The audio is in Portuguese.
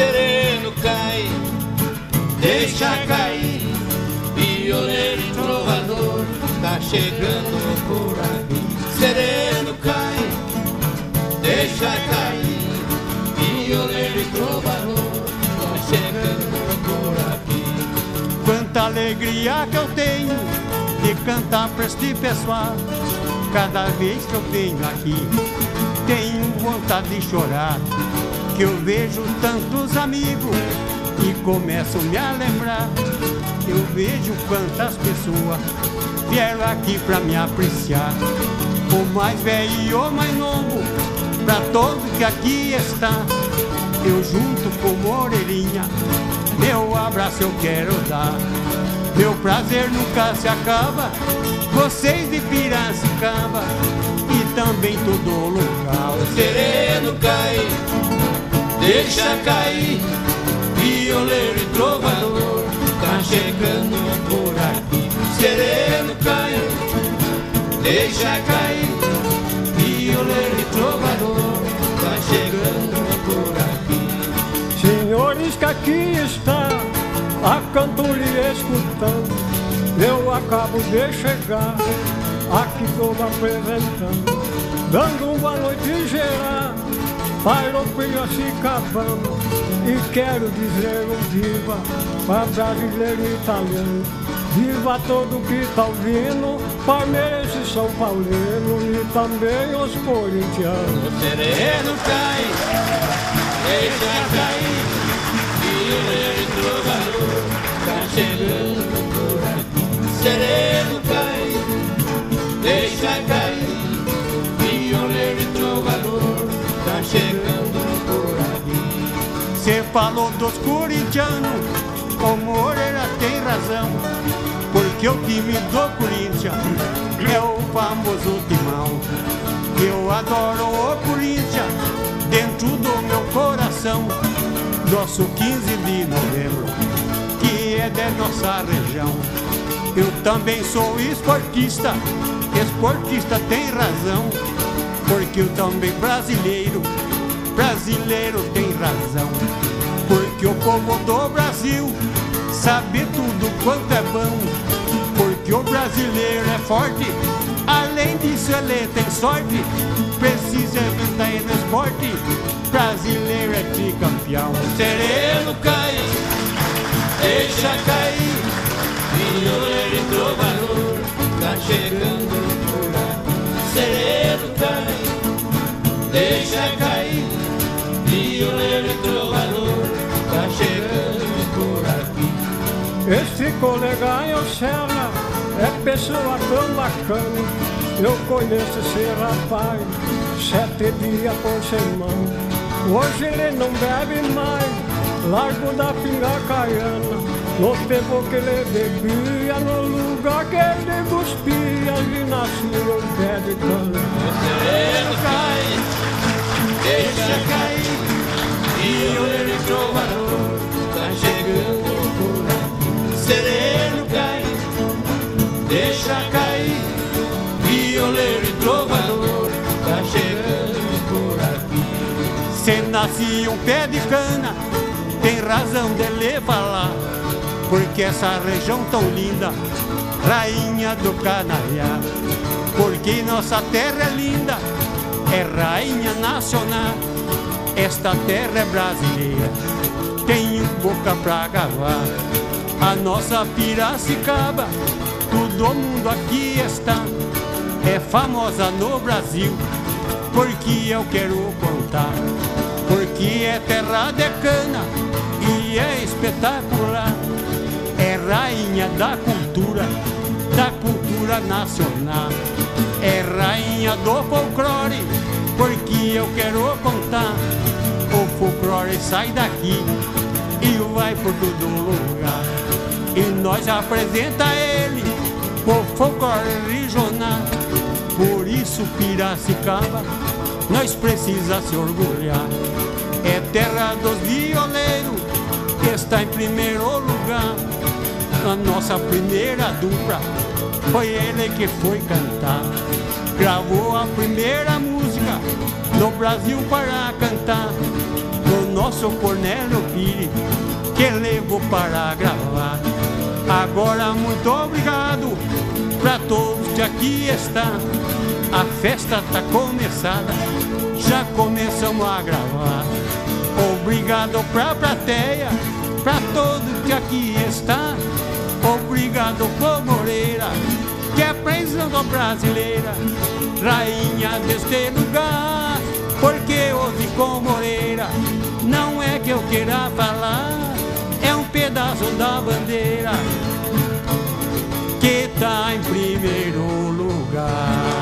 sereno cai, deixa cair, violeiro e trovador, tá chegando por aqui. Sereno cai, deixa cair, violeiro e trovador, tá chegando por aqui. Quanta alegria que eu tenho de cantar pra este pessoal. Cada vez que eu venho aqui, tenho vontade de chorar, que eu vejo tantos amigos e começo a me lembrar. Eu vejo quantas pessoas vieram aqui pra me apreciar, o mais velho e o mais novo, pra todos que aqui está. Eu junto com Moreirinha, meu abraço eu quero dar. Meu prazer nunca se acaba, vocês de Piracicaba e também todo lugar. O sereno cai, deixa cair, violeiro e trovador, tá chegando por aqui. Sereno cai, deixa cair, violeiro e trovador, tá chegando por aqui. Senhores que aqui está a cantoria escutando, eu acabo de chegar, aqui estou apresentando, dando uma boa noite geral para o Piracicabano, e quero dizer um viva para brasileiro e italiano, viva todo que tá ouvindo, palmeirense e São Paulino e também os corintianos. O sereno cai, deixa cair, violeiro e trovador, tá chegando por aqui. Sereno cai, deixa cair, violeiro e trovador, tá chegando por aqui. Cê falou dos corintianos, o Moreira tem razão, porque o time do Corinthians é o famoso timão. Eu adoro o Corinthians dentro do meu coração. Nosso 15 de novembro, que é da nossa região. Eu também sou esportista, esportista tem razão, porque eu também brasileiro, brasileiro tem razão. Porque o povo do Brasil sabe tudo quanto é bom, porque o brasileiro é forte, além disso ele tem sorte, precisa inventar no esporte, brasileiro é tricampeão. Sereno cai, deixa cair, violeiro e trovador, tá chegando por aqui. Sereno cai, deixa cair, violeiro e trovador, tá chegando por aqui. Esse colega eu Serra é pessoa tão bacana, eu conheço esse rapaz 7 dias por semana. Hoje ele não bebe mais, largo da pinga caiana, no tempo que ele bebia, no lugar que ele cuspia, e nascia um pé de cana. O sereno cai, deixa cair, violeiro e trovador, tá chegando por aqui. Sereno cai, deixa cair, violeiro e trovador, tá chegando por aqui. Se nasce um pé de cana, tem razão dele falar, porque essa região tão linda, rainha do Canariá. Porque nossa terra é linda, é rainha nacional. Esta terra é brasileira, tem boca pra gavar. A nossa Piracicaba, todo mundo aqui está, é famosa no Brasil, porque eu quero contar. Porque é terra de cana e é espetacular, é rainha da cultura nacional, é rainha do folclore, porque eu quero contar. O folclore sai daqui e vai por todo lugar, e nós apresenta ele, o folclore regional. Por isso Piracicaba, nós precisa se orgulhar. É terra dos violeiros, que está em primeiro lugar. A nossa primeira dupla foi ele que foi cantar. Gravou a primeira música no Brasil para cantar. No nosso Cornélio Pires, que levo para gravar. Agora muito obrigado pra todos que aqui estão. A festa tá começada, já começamos a gravar. Obrigado pra plateia, pra todos que aqui estão. Obrigado por Moreira, que é presidente brasileira, rainha deste lugar. Porque hoje com Moreira não é que eu queira falar, é um pedaço da bandeira que tá em primeiro lugar.